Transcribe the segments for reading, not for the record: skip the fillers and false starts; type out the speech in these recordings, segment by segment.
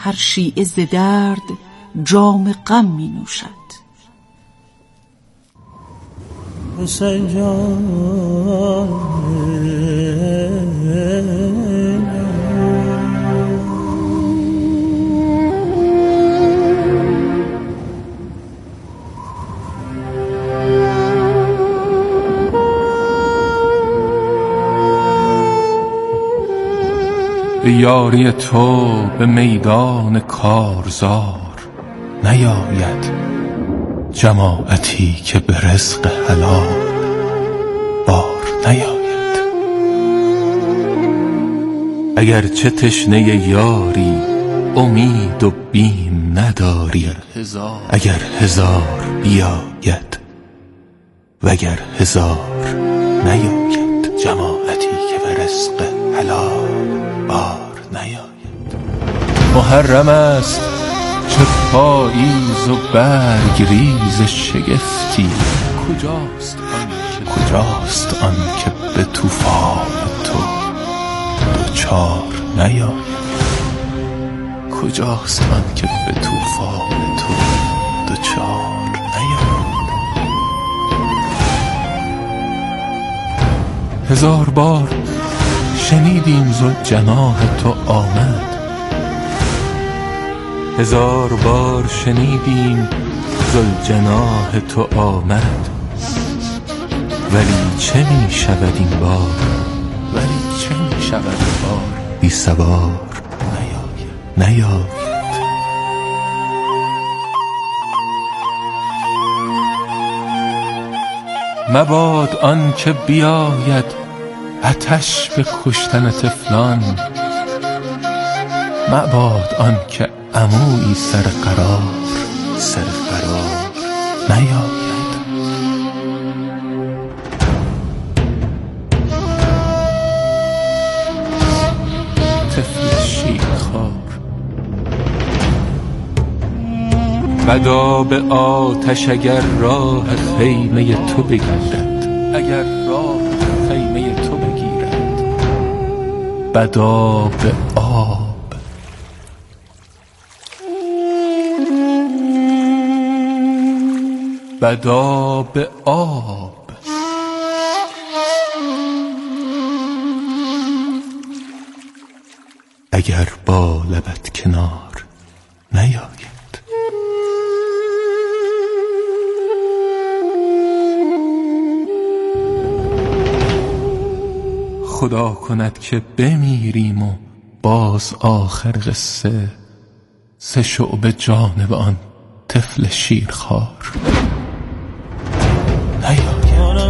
هر شیعه ز درد جام غم می نوشد. حسین جان به یاری تو به میدان کارزار نیاید جماعتی که به رزق حلال بار نیاید. اگر چه تشنه یاری امید و بیم نداری، اگر هزار بیاید وگر هزار نیاید جماعتی که به رزق حلال بار نیاید. محرم است چه پاییز و برگ ریز شگفتی، کجاست آن که به طوفان تو دوچار نیاید؟ کجاست آن که به طوفان تو دوچار نیاید؟ هزار بار شنیدیم ذوالجناح تو آمد، هزار بار شنیدیم ذوالجناح تو آمد، ولی چه می شود این بار؟ بی سوار نیاید. مباد آن که بیاید آتش به کشتن طفلان، مباد آن که عمویی سر قرار نیاید. طفل شیرخوار بدا به آتش اگر راه خیمه تو بگیرد، بدا به آب اگر با لبت کنار نیاید. خدا کند که بمیریم و باز آخر قصه سه شعبه جانب آن طفل شیرخوار نیاید.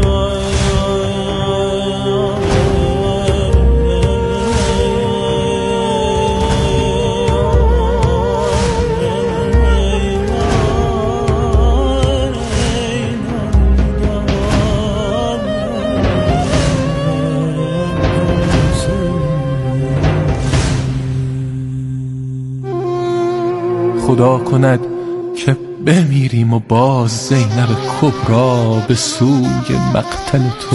خدا کند که بمیریم و باز زینب کبری به سوی مقتل تو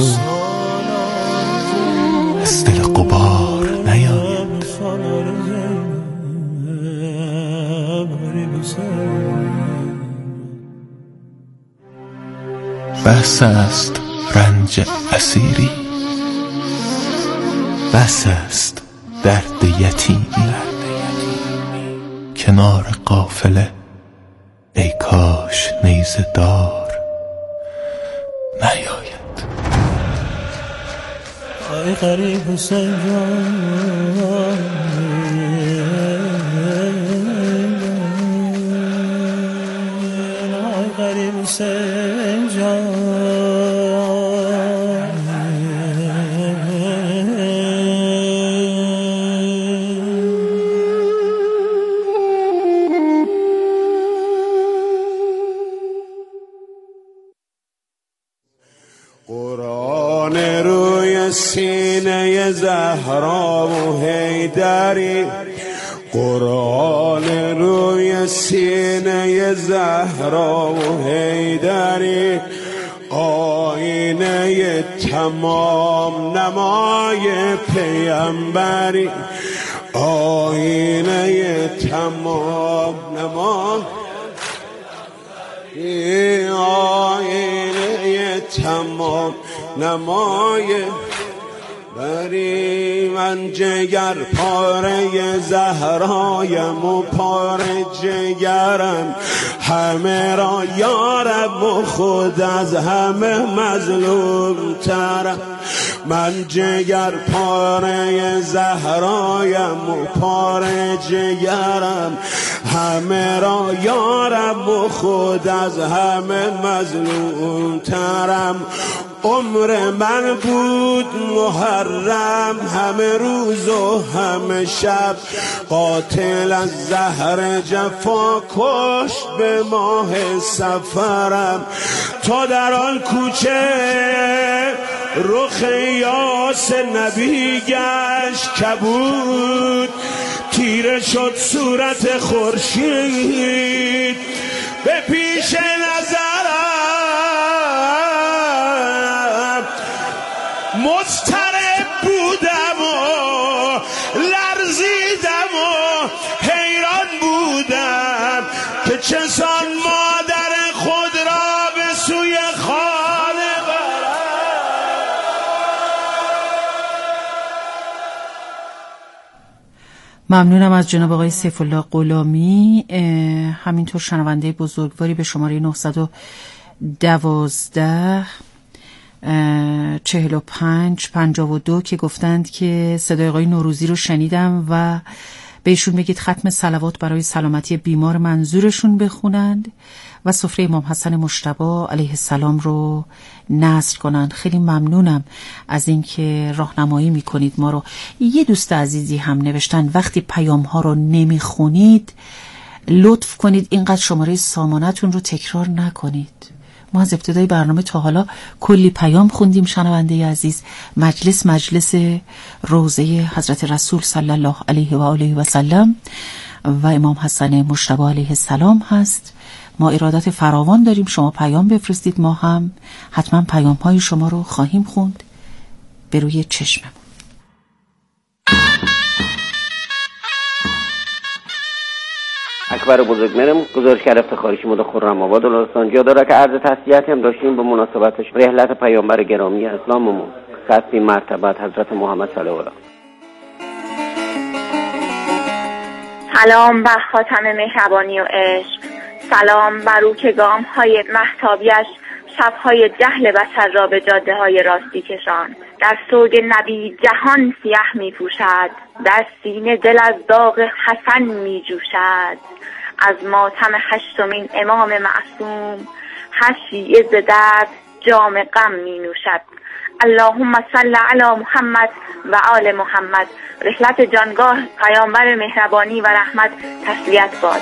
از دل غبار نیاید. بس است رنج اسیری، بس است درد یتیمی، کنار قافله ای کاش نیزه دار نیاید. ای غریب حسین جان ای غریب حسین جان قرآن روی سینه زهرا و حیدری، قرآن روی سینه زهرا و حیدری، آینه تمام نمای پیامبری، آینه تمام نما آینه تمام نمای بری من جگر پاره زهرایم و پاره جگرم همه را یارم و خود از همه مظلوم ترم من جگر پاره زهرایم و پاره جگرم همه را یارم و خود از همه مظلوم ترم عمر من بود محرم همه روز و همه شب قاتل از زهر جفا کشت به ماه سفرم تا در آن کوچه رخ یاس نبی گشت کبود تیره شد صورت خورشید به پیش نظرم مضطرب بودم و لرزیدم و حیران بودم که چسان مادر خود را به سوی خانه برم. ممنونم از جناب آقای سیف الله غلامی. همینطور شنونده بزرگواری به شماره 912 4552 که گفتند که صدای آقای نوروزی رو شنیدم و بهشون بگید ختم صلوات برای سلامتی بیمار منظورشون بخونند و سفره امام حسن مجتبی علیه السلام رو نذر کنند. خیلی ممنونم از اینکه راهنمایی میکنید ما رو. یه دوست عزیزی هم نوشتن وقتی پیام ها رو نمیخونید لطف کنید اینقدر شماره سامانتون رو تکرار نکنید. ما از ابتدای برنامه تا حالا کلی پیام خوندیم شنونده عزیز. مجلس روضه حضرت رسول صلی الله علیه و آله و سلم و امام حسن مجتبی علیه السلام هست. ما ارادت فراوان داریم شما پیام بفرستید، ما هم حتما پیام های شما رو خواهیم خوند به روی چشممون. اکبر بزرگمرم گزارشگر افتخاری شما خرم آباد لرستان جا داره که عرض تسلیتی هم داشتیم به مناسبت رحلت پیامبر گرامی اسلاممون قصدی مرتبت حضرت محمد صلی الله علیه و آله. سلام بر خاتم مهربانی و عشق، سلام بر او که گام‌های مهتابیش شب‌های جهل بشر را به جاده‌های راستی کشاند. در سوگ نبی جهان سیاه می‌پوشد، در سینه دل از داغ حسن می‌جوشد. از ماتم هشتمین امام معصوم هر شیعه ز درد جام غم می‌نوشد. اللهم صل علی محمد و آل محمد. رحلت جانگاه پیامبر مهربانی و رحمت تسلیت باد.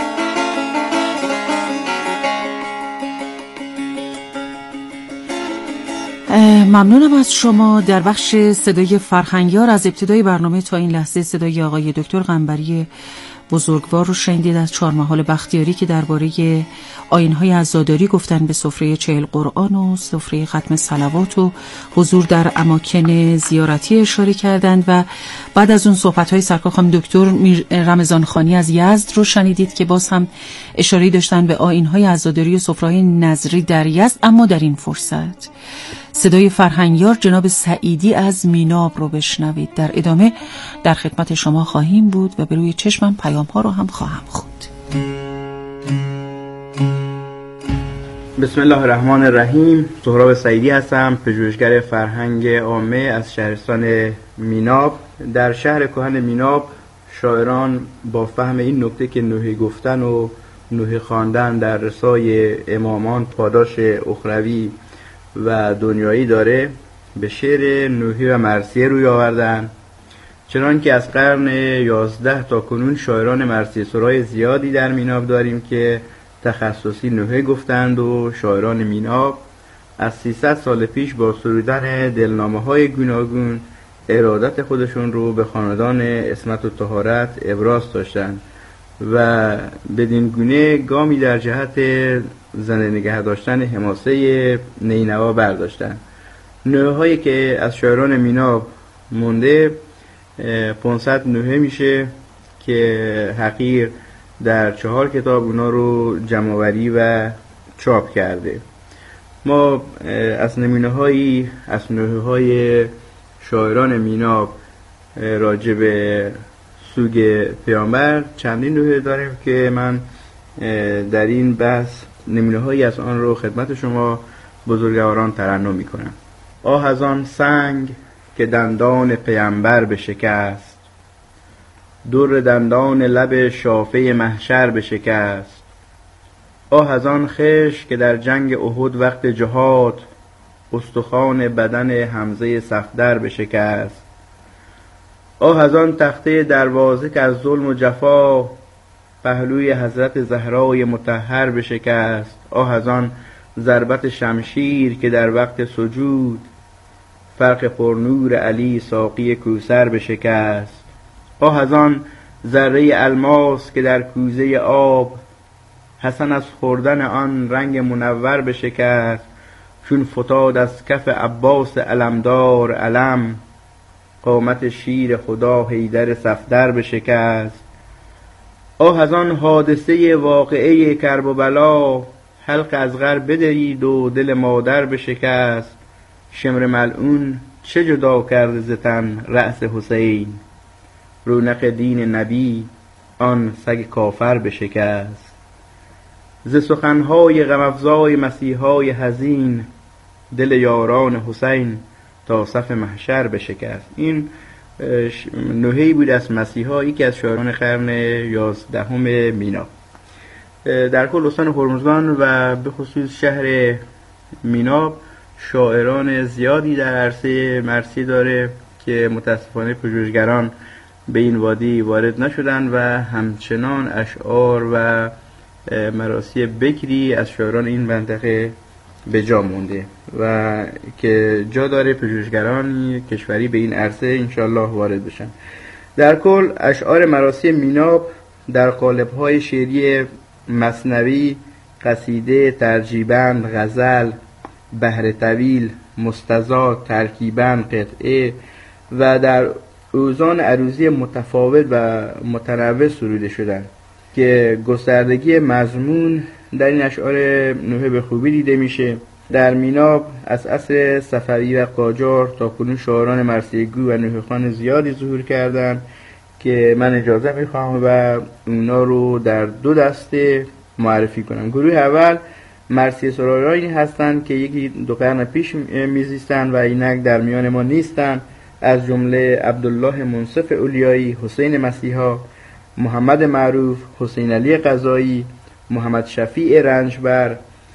ممنونم از شما. در بخش صدای فرهنگیار از ابتدای برنامه تا این لحظه صدای آقای دکتر قنبری بزرگوار رو شنیدید از چهارمحال بختیاری که درباره آیین‌های عزاداری گفتن به سفره 40 قرآن و سفره ختم صلوات و حضور در اماکن زیارتی اشاره کردند و بعد از اون صحبت‌های سرکار خانم دکتر رمضان خانی از یزد رو شنیدید که باز هم اشاره داشتن به آیین‌های عزاداری و سفره‌های نظری در یزد. اما در این فرصت صدای فرهنگیار جناب سعیدی از میناب رو بشنوید. در ادامه در خدمت شما خواهیم بود و به روی چشمم پیام ها رو هم خواهم خوند. بسم الله الرحمن الرحیم. سهراب سعیدی هستم، پژوهشگر فرهنگ عامه از شهرستان میناب. در شهر کهن میناب شاعران با فهم این نکته که نوحه گفتن و نوحه خواندن در رسای امامان پاداش اخروی و دنیایی داره به شعر نوحی و مرثیه روی آوردن. چنان که از قرن 11 تا کنون شاعران مرثیه سرای زیادی در میناب داریم که تخصصی نوحه گفتند و شاعران میناب از 300 سال پیش با سرودن دلنامه‌های گوناگون ارادت خودشون رو به خاندان عصمت و طهارت ابراز داشتند و بدین گونه گامی در جهت زنده نگه داشتن حماسه نینوا برداشتن. نوحه هایی که از شاعران میناب مونده 500 نوحه میشه که حقیر در 4 کتاب اونا رو جمع‌آوری و چاپ کرده. ما از نمونه‌هایی از نوحه‌های شاعران میناب راجع به سوگ پیامبر چندین نوحه داریم که من در این بحث نمونه‌هایی از آن رو خدمت شما بزرگواران ترنم می‌کنم. آه از آن سنگ که دندان پیامبر بشکست، در دندان لب شافه محشر بشکست. آه از آن خش که در جنگ احد وقت جهاد، استخوان بدن حمزه صفدر بشکست. آه از آن تخته دروازه که از ظلم و جفا، پهلوی حضرت زهرای مطهر بشکست. آه از آن ضربت شمشیر که در وقت سجود، فرق پرنور علی ساقی کوثر بشکست. آه از آن ذره الماس که در کوزه آب، حسن از خوردن آن رنگ منور بشکست. چون فتاد از کف عباس علمدار علم، قامت شیر خدا حیدر صفدر بشکست. آه از آن حادثه واقعه کرب و بلا، حلق از غر بدرید و دل مادر بشکست. شمر ملعون چه جدا کرد ز تن رأس حسین، رونق دین نبی آن سگ کافر بشکست. ز سخنهای غم افزای مسیحای حزین، دل یاران حسین تا صف محشر بشکست. این نوحه‌ای بود از مسیحا، یکی از شاعران قرن 11 میناب. در کل استان هرمزگان و به خصوص شهر میناب شاعران زیادی در عرصه مرثیه داره که متاسفانه پژوهشگران به این وادی وارد نشدن و همچنان اشعار و مراثی بکری از شاعران این منطقه به جا مونده و که جا داره پژوهشگران کشوری به این عرصه انشالله وارد بشن. در کل اشعار مراثی میناب در قالب‌های شعری مثنوی، قصیده، ترجیبند، غزل، بحر طویل، مستزاد، ترکیبند، قطعه و در اوزان عروضی متفاوت و متنوع سروده شدند که گستردگی مضمون در این اشعار نوحه به خوبی دیده میشه. در میناب از عصر صفوی و قاجار تا کنون شاعران مرثیه‌گو و نوحه‌خوان زیادی ظهور کردند که من اجازه میخوام و اونا رو در 2 دسته معرفی کنم. گروه اول مرثیه سرایانی هستند که یکی 2 قرن پیش میزیستند و اینک در میان ما نیستند، از جمله عبدالله منصف اولیایی، حسین مسیحا، محمد معروف، حسین علی قضایی، محمد شفیع رنجبر،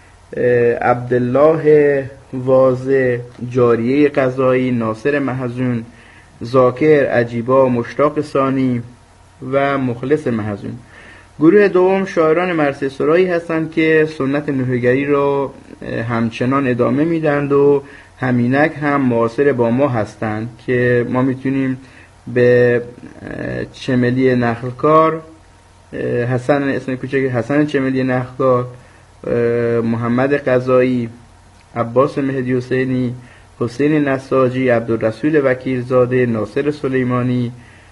عبدالله واضح، جاریه قضایی، ناصر محزون، ذاکر، عجیبا، مشتاق ثانی و مخلص محزون. گروه دوم شاعران مرثیه سرایی هستند که سنت نوحه‌گری را همچنان ادامه میدند و همینک هم معاصر با ما هستند که ما میتونیم به چملی نخلکار، حسن اسم کوچک حسن چملی نخلکار، محمد قضایی، عباس مهدی حسینی، حسین نساجی، عبدالرسول وکیلزاده، ناصر سلیمانی،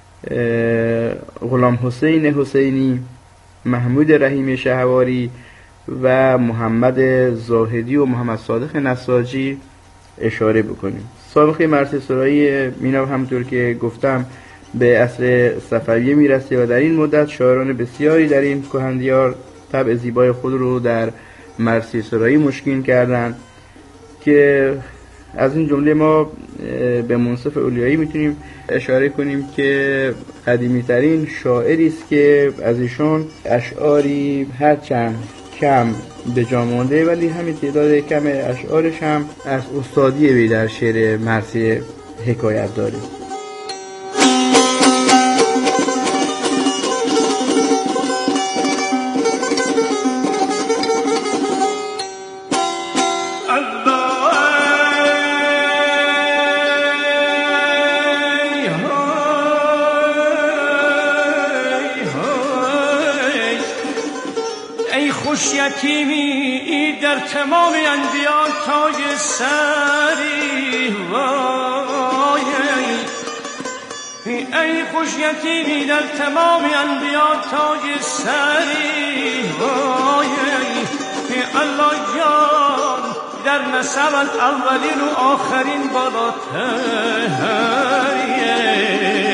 غلام حسین حسینی، محمود رحیم شهواری و محمد زاهدی و محمد صادق نساجی اشاره بکنیم. سابقه مرثیه سرایی میناب همونطور که گفتم به عصر صفویه میرسه و در این مدت شاعران بسیاری در این کهندیار طبع زیبای خود رو در مرثیه سرایی مشکین کردند که از این جمله ما به منصف اولیایی میتونیم اشاره کنیم که قدیمی ترین شاعری است که از ایشون اشعاری هرچند کم به جا مونده ولی همین تعداد کم اشعارش هم از استادی وی در شعر مرثیه حکایت داره. یتیمی در تمام انبیاء تاج سری وای، ای خوش یتیمی در تمام انبیا تاج سری الله جان در نسبت اولین و آخرین بالاتریه.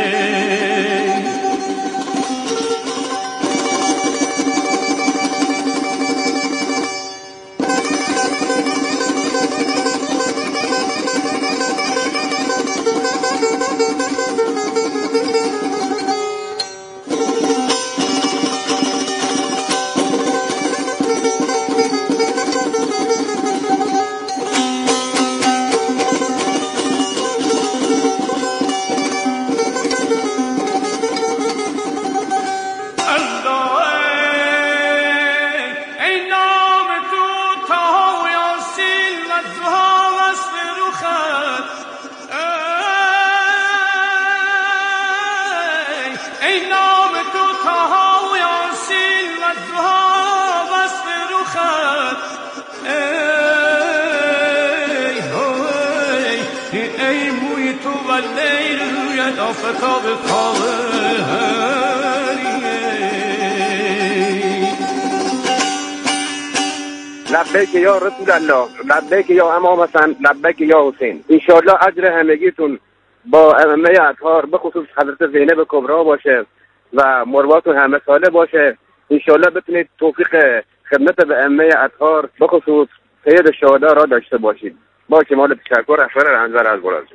لبیک یا رسول الله، لبیک یا امام حسن، لبیک یا حسین. انشالله اجر همگیتون با ائمه اطهار به خصوص حضرت زینب کبرا باشه و مرواتون همه ساله باشه. انشالله بتونید توفیق خدمت به ائمه اطهار به خصوص سید شهدا را داشته باشید. با کمال تشکر احسان رنجبر از گلالجو.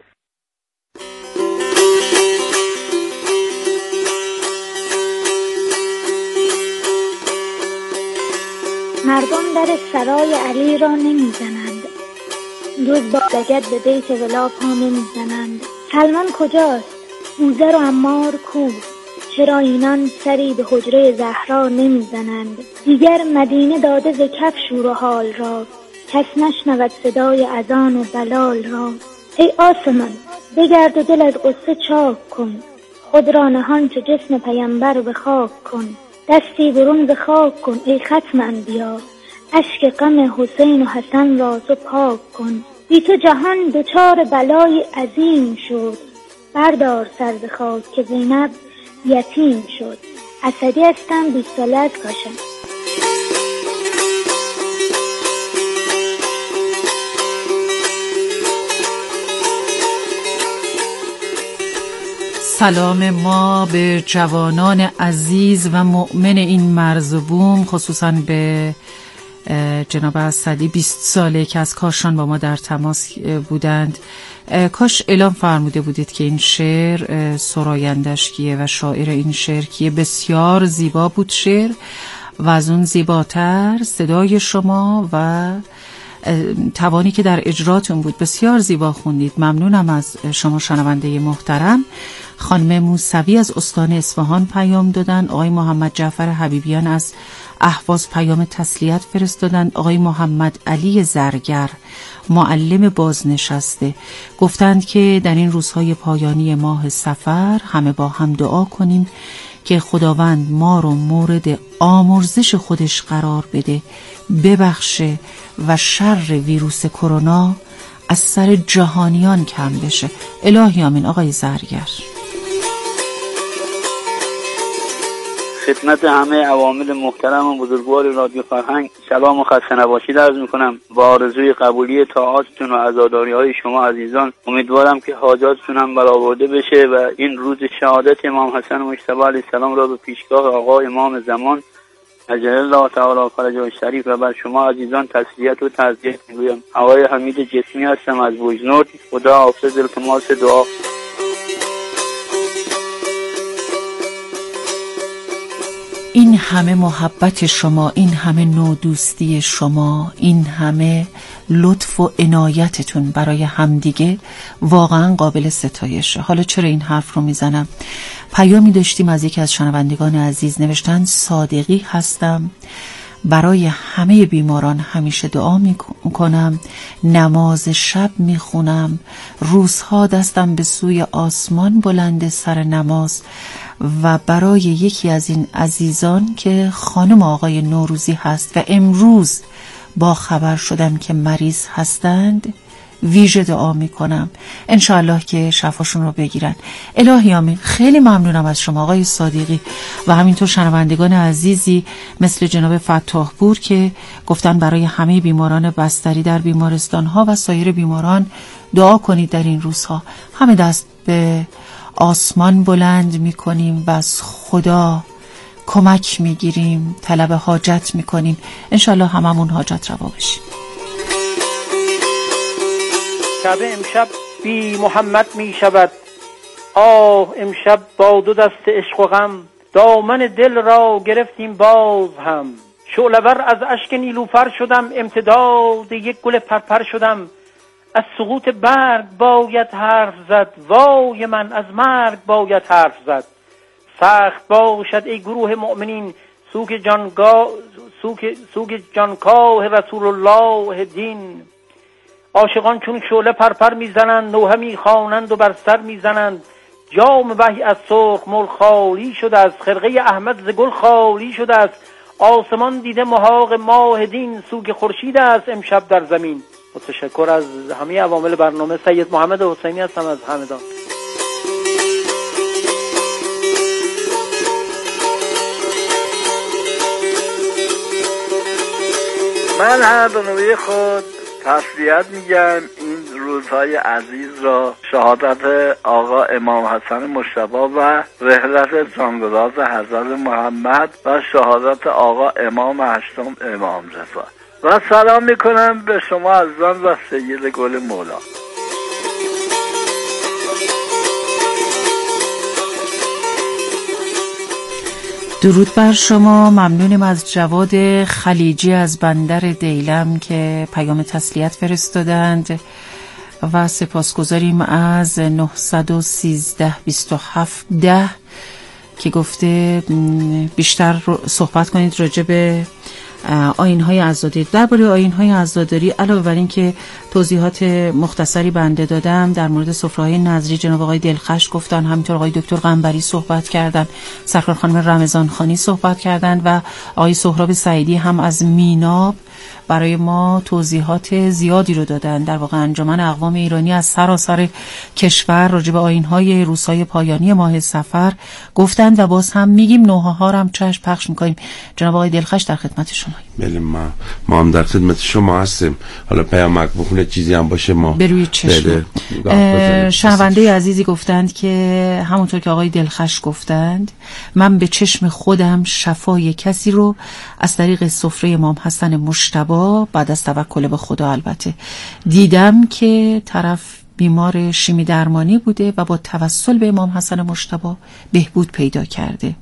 مردم در سرای علی را نمی زنند، دوز با لگد به بیت ولا پا نمی زنند. سلمان کجاست؟ موزر و عمار کو؟ چرا اینان سری به حجره زهرا نمی زنند؟ دیگر مدینه داده ز کف شور و حال را، کس نشنود صدای اذان و بلال را. ای آسمان بگرد و دل از قصه چاک کن، خود را نهان چو جسم پیامبر به خاک کن. دستی برون ز خاک کن ای ختم انبیا، اشک غم حسین و حسن را تو پاک کن. بی تو جهان دچار بلای عظیم شد، بردار سر ز خاک که زینب یتیم شد. اسدی هستم 20 ساله از کاشان. سلام ما به جوانان عزیز و مؤمن این مرز و بوم، خصوصا به جناب اسدی 20 ساله که از کاشان با ما در تماس بودند. کاش اعلام فرموده بودید که این شعر سرایندش کیه و شاعر این شعر کیه. بسیار زیبا بود شعر و از اون زیباتر صدای شما و توانی که در اجراتون بود. بسیار زیبا خوندید. ممنونم از شما شنونده محترم. خانم موسوی از استان اصفهان پیام دادن، آقای محمد جعفر حبیبیان از اهواز پیام تسلیت فرستادن، آقای محمد علی زرگر معلم بازنشسته گفتند که در این روزهای پایانی ماه صفر همه با هم دعا کنیم که خداوند ما رو مورد آمرزش خودش قرار بده، ببخشه و شر ویروس کرونا از سر جهانیان کم بشه. الهی آمین. آقای زرگر. خدمت همه عوامل محترم و بزرگوار رادیو فرهنگ سلام و خسته نباشید عرض میکنم. با آرزوی قبولی طاعاتتون و عزاداری های شما عزیزان، امیدوارم که حاجاتتون هم برآورده بشه و این روز شهادت امام حسن مجتبی علیه السلام را به پیشگاه آقا امام زمان عجل الله تعالی فرجه الشریف و بر شما عزیزان تسلیت و تعزیت میگویم. آقای حمید جسمی هستم از بوجنورد. خدا حافظ. التماس دعا. این همه محبت شما، این همه نودوستی شما، این همه لطف و عنایتتون برای همدیگه واقعا قابل ستایشه. حالا چرا این حرف رو میزنم؟ پیامی داشتیم از یکی از شنوندگان عزیز، نوشتن صادقی هستم، برای همه بیماران همیشه دعا میکنم، نماز شب میخونم، روزها دستم به سوی آسمان بلند سر نماز و برای یکی از این عزیزان که خانم آقای نوروزی هست و امروز با خبر شدم که مریض هستند ویژه دعا میکنم انشاءالله که شفاشون رو بگیرن. الهی آمین. خیلی ممنونم از شما آقای صادقی و همینطور شنوندگان عزیزی مثل جناب فتاح پور که گفتن برای همه بیماران بستری در بیمارستان ها و سایر بیماران دعا کنید در این روزها. همه دست به آسمان بلند میکنیم و از خدا کمک میگیریم، طلب حاجت میکنیم، انشالله هممون حاجت روا بشیم. شب امشب بی محمد می شود، آه امشب با دو دست عشق و غم دامن دل را گرفتیم باز هم. شعله‌ور از اشک نیلوفر شدم، امتداد یک گل پرپر شدم. از سقوط برگ باید حرف زد، وای من از مرگ باید حرف زد. سخت باشد ای گروه مؤمنین سوگ جانکاه رسول الله دین. عاشقان چون شعله پرپر میزنند، نوحه میخوانند و بر سر میزنند. جام وحی از سرخ مل خالی شده است، خرقه احمد ز گل خالی شده است. آسمان دیده محاق ماه دین، سوگ خورشید است امشب در زمین. متشکر از همه عوامل برنامه. سید محمد حسینی هستم از همدان. من هر دو خود تسلیت میگم این روزهای عزیز را، شهادت آقا امام حسن مجتبی و رحلت جانگداز حضرت محمد و شهادت آقا امام هشتم امام رضا. و سلام میکنم به شما عزیزان و سید گل مولا. درود بر شما. ممنونم از جواد خلیجی از بندر دیلم که پیام تسلیت فرستادند و سپاسگزاریم از 913 27 10 که گفته بیشتر صحبت کنید راجع به آیین‌های عزاداری. درباره آیین‌های عزاداری علاوه بر این که توضیحات مختصری بنده دادم، در مورد سفره‌های نظری جناب آقای دلخش گفتن، همینطور آقای دکتر قنبری صحبت کردن، سرکار خانم رمضان خانی صحبت کردن و آقای سهراب سعیدی هم از میناب برای ما توضیحات زیادی رو دادن. در واقع انجمن اقوام ایرانی از سراسر کشور راجع به آیین‌های روزهای پایانی ماه صفر گفتند و باز هم میگیم نوحه ها هم چشم پخش میکنیم. جناب آقای دلخش در خدمت شما. بله ما هم در خدمت شما هستیم. حالا پیامک بخونه چیزی هم باشه ما بروی چشم. شنونده عزیزی گفتند که همونطور که آقای دلخش گفتند، من به چشم خودم شفای کسی رو از طریق سفره امام حسن مجتبی بعد از توکل به خدا البته دیدم که طرف بیمار شیمی درمانی بوده و با توسل به امام حسن مجتبی بهبود پیدا کرده.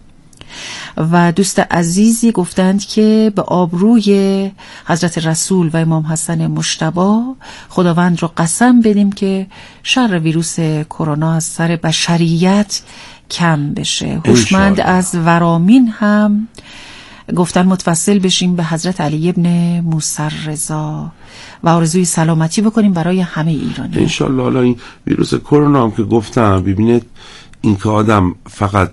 و دوست عزیزی گفتند که به آبروی حضرت رسول و امام حسن مجتبی خداوند رو قسم بدیم که شر ویروس کرونا از سر بشریت کم بشه. هوشمند از ورامین هم گفتن متوسل بشیم به حضرت علی ابن موسی رضا و آرزوی سلامتی بکنیم برای همه ایرانی. انشالله. حالا این ویروس کرونا هم که گفتم، ببینید این که آدم فقط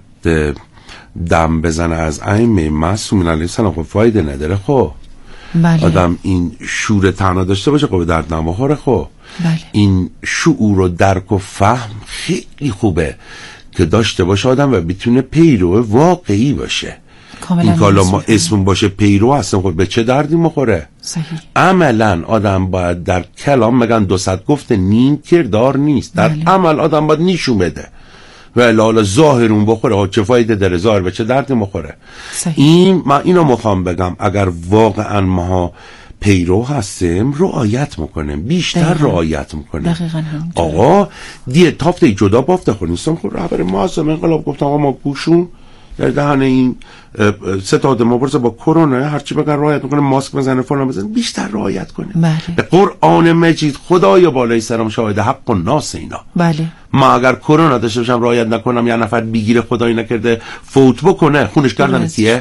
دم بزنه از ائمه معصومین علیه السلام خب فایده نداره. خب بله. آدم این شعور تنها داشته باشه خب درد نمیخوره. خب بله. این شعور و درک و فهم خیلی خوبه که داشته باشه آدم و بتونه پیرو واقعی باشه. این که حالا ما اسم باشه پیرو هستم خب به چه دردی مخوره؟ صحیح. عملا آدم باید در کلام میگن 200 گفته نیم کردار نیست. در عمل آدم باید نشون بده و حالا ظاهرون بخوره چه فایده داره؟ ظاهر به چه دردی مخوره؟ این من اینو میخوام بگم، اگر واقعا ما پیرو هستیم رعایت میکنیم، بیشتر رعایت میکنیم. آقا دیت تافته جدا بافته خونیستم خب رهبر معظم انقلاب گفت آقا ما گوشون در دهن این ستاد مبارزه با کرونا هرچی بگن رعایت میکنه، ماسک بزنه فلان بزنه، بیشتر رعایت کنیم. بله. به قرآن مجید خدای بالای سرم شاهد حق و ناس اینا. بله. ما اگر کرونا داشته باشم رعایت نکنم یا نفر بگیره خدای نکرده فوت بکنه، خونش گردن کیه؟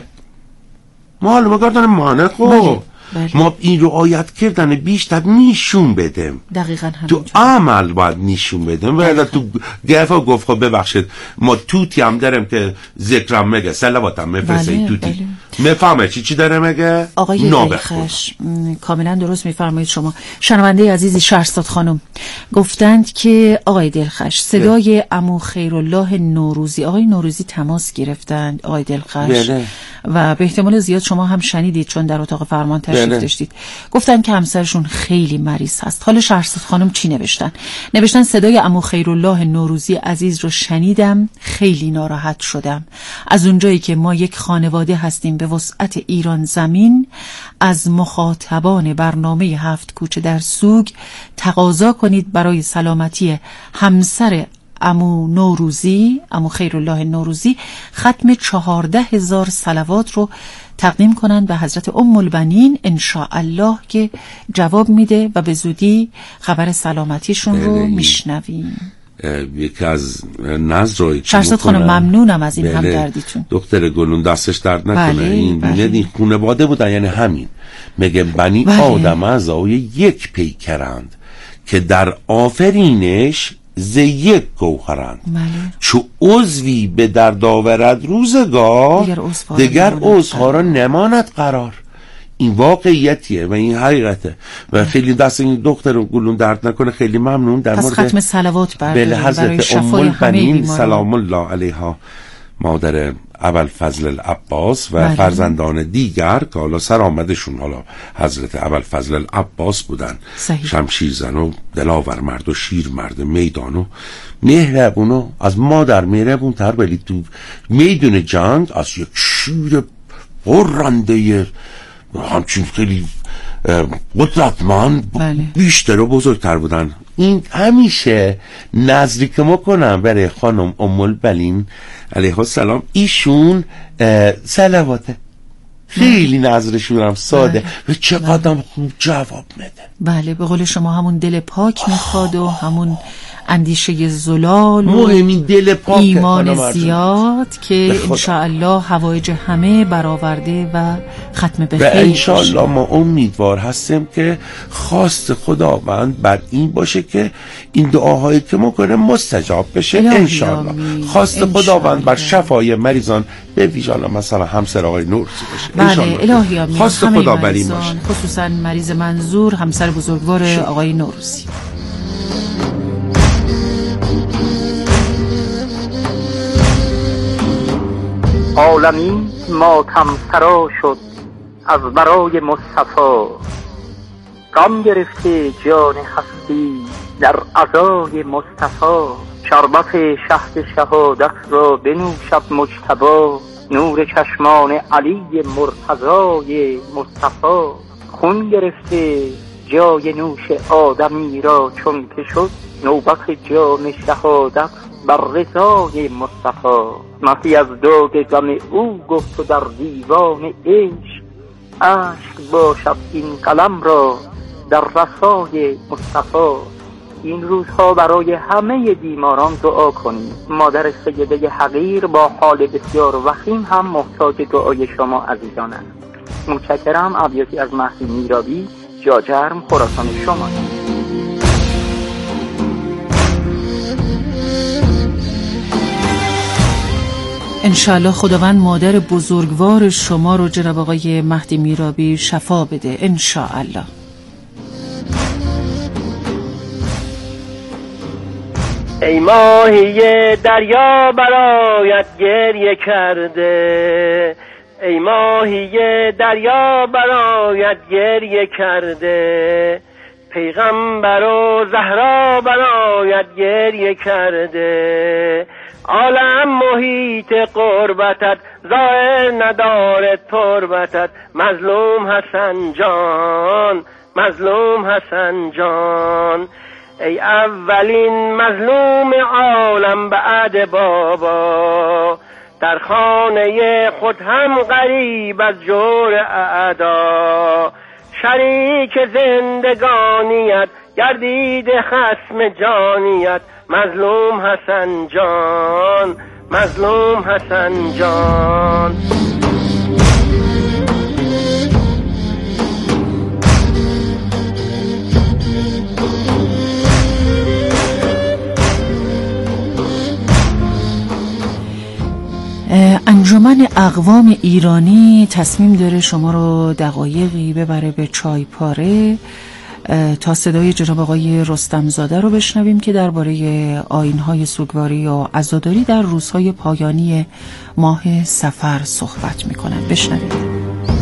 ما گردن مانه. خب بله. ما این رعایت کردن بیشتر نشون بدیم. دقیقاً تو عمل باید نشون بدیم. و تو دفعه گفت خب ببخشید ما توتی هم داریم که ذکرم میگه صلواتم میفرسته. توتی میفهمه چی داره مگه؟ آقای دلخش کاملا درست میفرمایید شما. شنونده عزیزی شهرزاد خانم گفتند که آقای دلخش صدای عمو خیرالله نوروزی، آقای نوروزی تماس گرفتند آقای دلخش و به احتمال زیاد شما هم شنیدید چون در اتاق فرمان تشریف داشتید. گفتن که همسرشون خیلی مریض هست. حالا شهرزاد خانم چی نوشتن صدای عمو خیرالله نوروزی عزیز رو شنیدم، خیلی ناراحت شدم. از اونجایی که ما یک خانواده هستیم به وسعت ایران زمین، از مخاطبان برنامه 7 کوچه در سوگ تقاضا کنید برای سلامتی همسر عمو نوروزی، عمو خیرالله نوروزی، ختم 14,000 صلوات رو تقدیم کنند به حضرت ام البنین ان شاء الله که جواب میده و به زودی خبر سلامتیشون رو میشنویم. یکی از نظرهایی که شهرزاد خانم ممنونم از این همدردیتون. دکتر گلون دستش درد نکنه. این خانواده بودن، یعنی همین میگه بنی آدم اعضای یک پیکرند که در آفرینش ز یک گوهرند. چو عضوی به درد آورد روزگار، دیگر عضوها را نماند قرار. این واقعیتیه و این حقیقته و خیلی دست این دکتر گلون درد نکنه. خیلی ممنون. در مورد ختم صلوات برای حضرت ام البنین سلام الله علیها، مادر ابوالفضل العباس و فرزندان دیگر که حالا سرآمدشون حالا حضرت ابوالفضل العباس بودن. شمشیرزن و دلاور مرد و شیر مرد میدان و مهربون و از مادر مهربون تر، ولی تو میدون جنگ از یک شیر قرنده همچین خیلی قدرتمند بیشتر و بزرگتر بودن. این همیشه نظری که ما کنم برای خانم ام البنین علیها السلام، ایشون صلواته خیلی نظرشون هم ساده و چقدر خوب جواب میده. بله به قول شما همون دل پاک میخواد و همون اندیشه زلال و دل پاک ایمان زیاد که انشاءالله حوایج همه برآورده و ختم به خیر. و انشاءالله ما امیدوار هستیم که خواست خداوند بر این باشه که این دعاهایی که ما کنیم مستجاب بشه انشاءالله. خواست خداوند بر شفای مریضان به ویژه مثلا همسر آقای نوروزی باشه. بله الهی آمین. خواست خدا بر این باشه، خصوصا مریض منظور همسر بزرگوار آقای نوروزی. عالمی ماتم سرا شد از برای مصطفی، غم گرفته جان هستی در عزای مصطفی. شربت شهد شهادت را بنوشد مجتبی، نور چشمان علی مرتضای مصطفی. خون گرفته جای نوش آدمی را چون که شد نوبت جام شهادت بر رضای مصطفی. مسی از داغ غم او گفت و در دیوان عشق، عشق باشد این قلم را در رسای مصطفی. این روزها برای همه بیماران دعا کنید. مادر سیده حقیر با حال بسیار وخیم هم محتاج دعای شما عزیزان است. متشکرم. ابیاتی از مهدی میرابی، جاجرم، خراسان شما. انشاءالله خداوند مادر بزرگوار شما رو جناب آقای مهدی میرابی شفا بده انشاءالله. ای ماهی دریا برایت گریه کرده، ای ماهی دریا برایت گریه کرده، پیغمبر و زهرا برایت گریه کرده، عالم محیط قربتت ظاهر نداره تربتت، مظلوم حسن جان، مظلوم حسن جان. ای اولین مظلوم عالم بعد بابا، در خانه خود هم غریب از جور اعدا، شریک زندگانیت گردید خصم جانیت، مظلوم حسن جان، مظلوم حسن جان. انجمن اقوام ایرانی تصمیم داره شما رو دقایقی ببره به چای پاره تا صدای جناب آقای رستمزاده رو بشنویم که درباره آیین‌های سوگواری و عزاداری در روزهای پایانی ماه صفر صحبت میکنن. بشنویم.